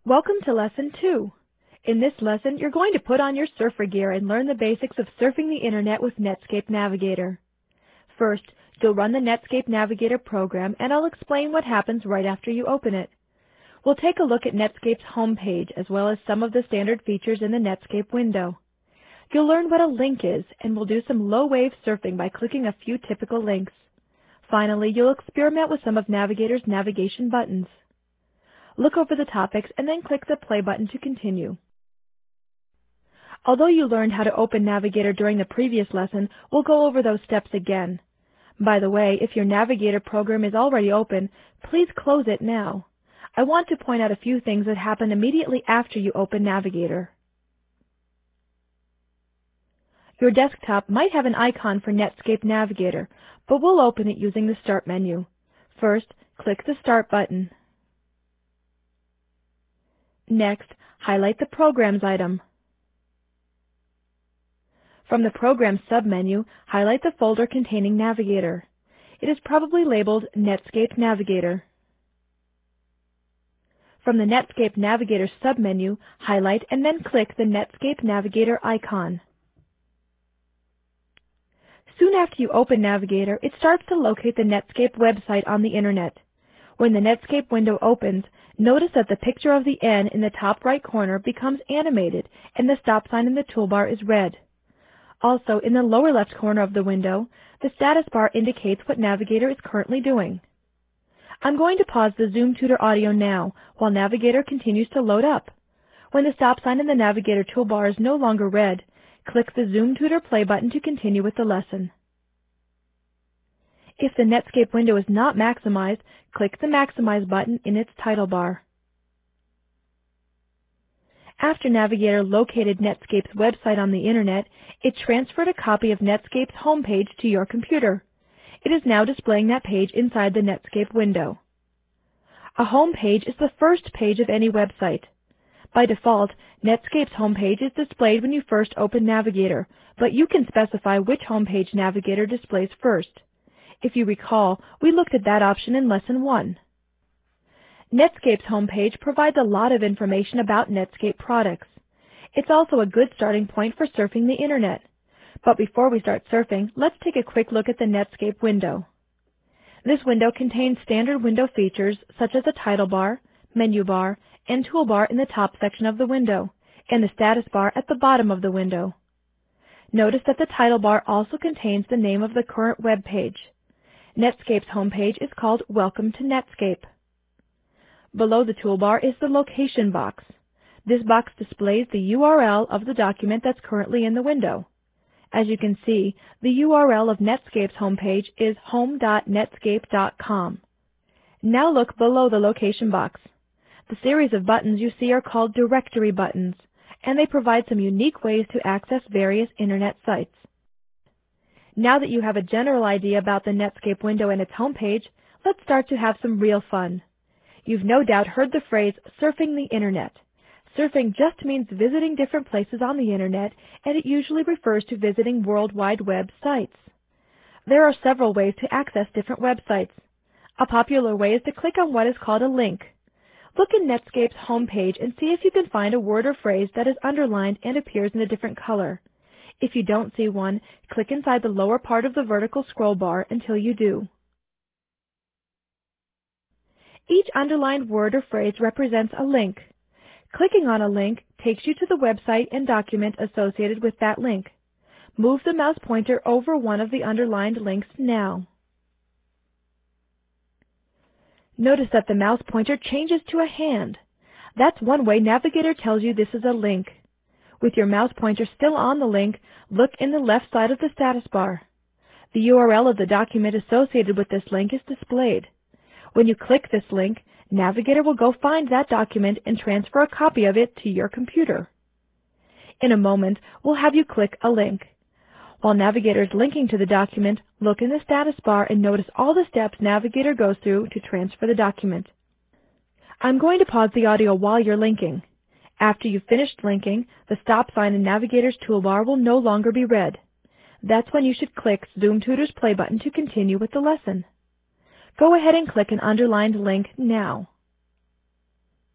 Welcome to Lesson 2. In this lesson, you're going to put on your surfer gear and learn the basics of surfing the Internet with Netscape Navigator. First, you'll run the Netscape Navigator program, and I'll explain what happens right after you open it. We'll take a look at Netscape's home page, as well as some of the standard features in the Netscape window. You'll learn what a link is, and we'll do some low-wave surfing by clicking a few typical links. Finally, you'll experiment with some of Navigator's navigation buttons. Look over the topics and then click the play button to continue. Although you learned how to open Navigator during the previous lesson, we'll go over those steps again. By the way, if your Navigator program is already open, please close it now. I want to point out a few things that happen immediately after you open Navigator. Your desktop might have an icon for Netscape Navigator, but we'll open it using the Start menu. First, click the Start button. Next, highlight the Programs item. From the Programs submenu, highlight the folder containing Navigator. It is probably labeled Netscape Navigator. From the Netscape Navigator submenu, highlight and then click the Netscape Navigator icon. Soon after you open Navigator, it starts to locate the Netscape website on the Internet. When the Netscape window opens, notice that the picture of the N in the top right corner becomes animated and the stop sign in the toolbar is red. Also, in the lower left corner of the window, the status bar indicates what Navigator is currently doing. I'm going to pause the Zoom Tutor audio now while Navigator continues to load up. When the stop sign in the Navigator toolbar is no longer red, click the Zoom Tutor play button to continue with the lesson. If the Netscape window is not maximized, click the Maximize button in its title bar. After Navigator located Netscape's website on the Internet, it transferred a copy of Netscape's homepage to your computer. It is now displaying that page inside the Netscape window. A home page is the first page of any website. By default, Netscape's homepage is displayed when you first open Navigator, but you can specify which homepage Navigator displays first. If you recall, we looked at that option in Lesson 1. Netscape's homepage provides a lot of information about Netscape products. It's also a good starting point for surfing the Internet. But before we start surfing, let's take a quick look at the Netscape window. This window contains standard window features such as a title bar, menu bar, and toolbar in the top section of the window, and the status bar at the bottom of the window. Notice that the title bar also contains the name of the current web page. Netscape's homepage is called Welcome to Netscape. Below the toolbar is the location box. This box displays the URL of the document that's currently in the window. As you can see, the URL of Netscape's homepage is home.netscape.com. Now look below the location box. The series of buttons you see are called directory buttons, and they provide some unique ways to access various Internet sites. Now that you have a general idea about the Netscape window and its homepage, let's start to have some real fun. You've no doubt heard the phrase surfing the Internet. Surfing just means visiting different places on the Internet, and it usually refers to visiting World Wide Web sites. There are several ways to access different websites. A popular way is to click on what is called a link. Look in Netscape's homepage and see if you can find a word or phrase that is underlined and appears in a different color. If you don't see one, click inside the lower part of the vertical scroll bar until you do. Each underlined word or phrase represents a link. Clicking on a link takes you to the website and document associated with that link. Move the mouse pointer over one of the underlined links now. Notice that the mouse pointer changes to a hand. That's one way Navigator tells you this is a link. With your mouse pointer still on the link, look in the left side of the status bar. The URL of the document associated with this link is displayed. When you click this link, Navigator will go find that document and transfer a copy of it to your computer. In a moment, we'll have you click a link. While Navigator is linking to the document, look in the status bar and notice all the steps Navigator goes through to transfer the document. I'm going to pause the audio while you're linking. After you've finished linking, the stop sign in Navigator's toolbar will no longer be red. That's when you should click Zoom Tutor's play button to continue with the lesson. Go ahead and click an underlined link now.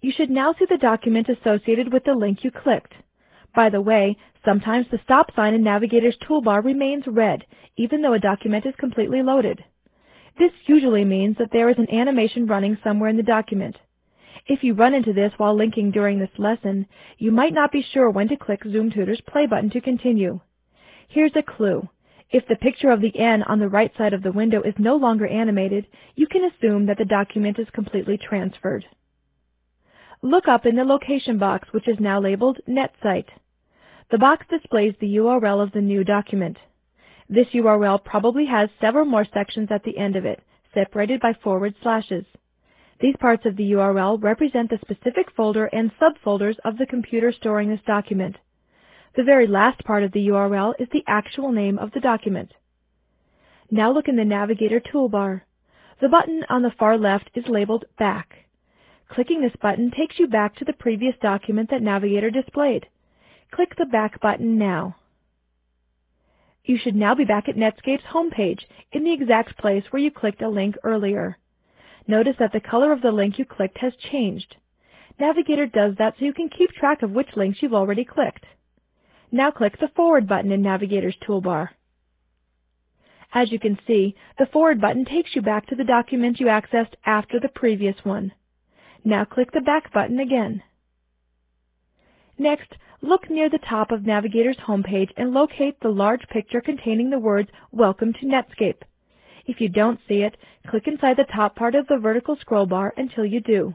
You should now see the document associated with the link you clicked. By the way, sometimes the stop sign in Navigator's toolbar remains red, even though a document is completely loaded. This usually means that there is an animation running somewhere in the document. If you run into this while linking during this lesson, you might not be sure when to click ZoomTutor's play button to continue. Here's a clue. If the picture of the N on the right side of the window is no longer animated, you can assume that the document is completely transferred. Look up in the location box, which is now labeled NetSite. The box displays the URL of the new document. This URL probably has several more sections at the end of it, separated by forward slashes. These parts of the URL represent the specific folder and subfolders of the computer storing this document. The very last part of the URL is the actual name of the document. Now look in the Navigator toolbar. The button on the far left is labeled Back. Clicking this button takes you back to the previous document that Navigator displayed. Click the Back button now. You should now be back at Netscape's homepage in the exact place where you clicked a link earlier. Notice that the color of the link you clicked has changed. Navigator does that so you can keep track of which links you've already clicked. Now click the Forward button in Navigator's toolbar. As you can see, the Forward button takes you back to the document you accessed after the previous one. Now click the Back button again. Next, look near the top of Navigator's homepage and locate the large picture containing the words Welcome to Netscape. If you don't see it, click inside the top part of the vertical scroll bar until you do.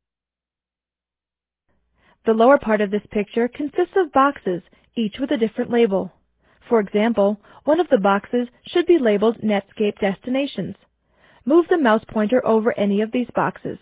The lower part of this picture consists of boxes, each with a different label. For example, one of the boxes should be labeled Netscape Destinations. Move the mouse pointer over any of these boxes.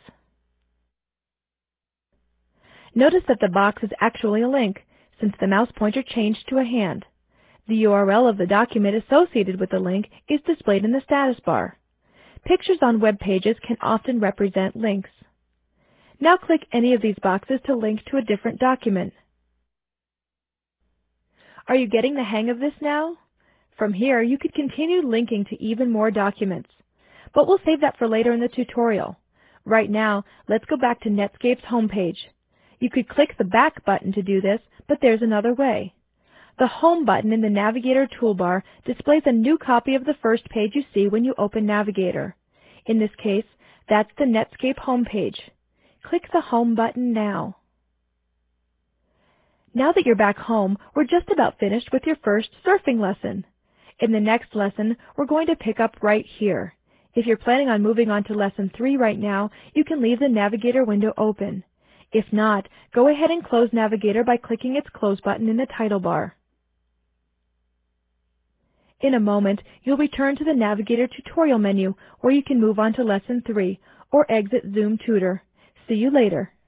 Notice that the box is actually a link, since the mouse pointer changed to a hand. The URL of the document associated with the link is displayed in the status bar. Pictures on web pages can often represent links. Now click any of these boxes to link to a different document. Are you getting the hang of this now? From here, you could continue linking to even more documents. But we'll save that for later in the tutorial. Right now, let's go back to Netscape's homepage. You could click the Back button to do this, but there's another way. The Home button in the Navigator toolbar displays a new copy of the first page you see when you open Navigator. In this case, that's the Netscape homepage. Click the Home button now. Now that you're back home, we're just about finished with your first surfing lesson. In the next lesson, we're going to pick up right here. If you're planning on moving on to Lesson 3 right now, you can leave the Navigator window open. If not, go ahead and close Navigator by clicking its Close button in the title bar. In a moment, you'll return to the Navigator tutorial menu where you can move on to Lesson 3 or exit ZoomTutor. See you later.